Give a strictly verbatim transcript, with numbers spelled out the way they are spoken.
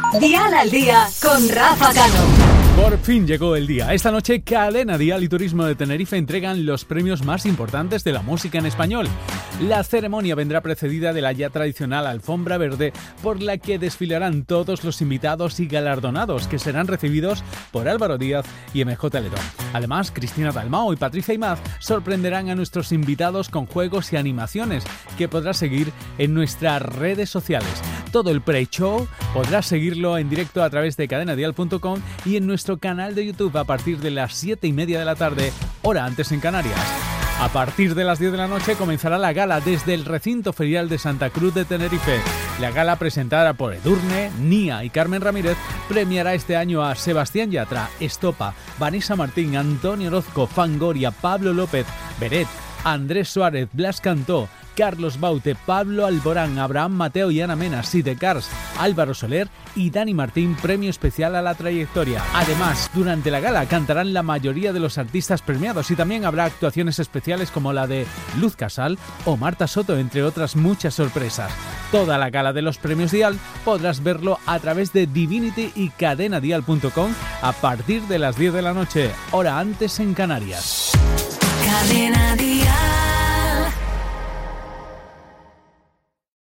Dial al Día con Rafa Cano. Por fin llegó el día. Esta noche Cadena Dial y Turismo de Tenerife entregan los premios más importantes de la música en español. La ceremonia vendrá precedida de la ya tradicional alfombra verde por la que desfilarán todos los invitados y galardonados que serán recibidos por Álvaro Díaz y M J Letón. Además, Cristina Dalmau y Patricia Imaz sorprenderán a nuestros invitados con juegos y animaciones que podrás seguir en nuestras redes sociales. Todo el pre-show podrás seguirlo en directo a través de cadena dial punto com y en nuestro canal de YouTube a partir de las siete y media de la tarde, hora antes en Canarias. A partir de las diez de la noche comenzará la gala desde el recinto ferial de Santa Cruz de Tenerife. La gala, presentada por Edurne, Nia y Carmen Ramírez, premiará este año a Sebastián Yatra, Estopa, Vanessa Martín, Antonio Orozco, Fangoria, Pablo López, Beret, Andrés Suárez, Blas Cantó, Carlos Baute, Pablo Alborán, Abraham Mateo y Ana Mena, Sidecars, Álvaro Soler y Dani Martín, premio especial a la trayectoria. Además, durante la gala cantarán la mayoría de los artistas premiados y también habrá actuaciones especiales como la de Luz Casal o Marta Soto, entre otras muchas sorpresas. Toda la gala de los premios Dial podrás verlo a través de Divinity y cadena dial punto com a partir de las diez de la noche, hora antes en Canarias. Cadena Dial.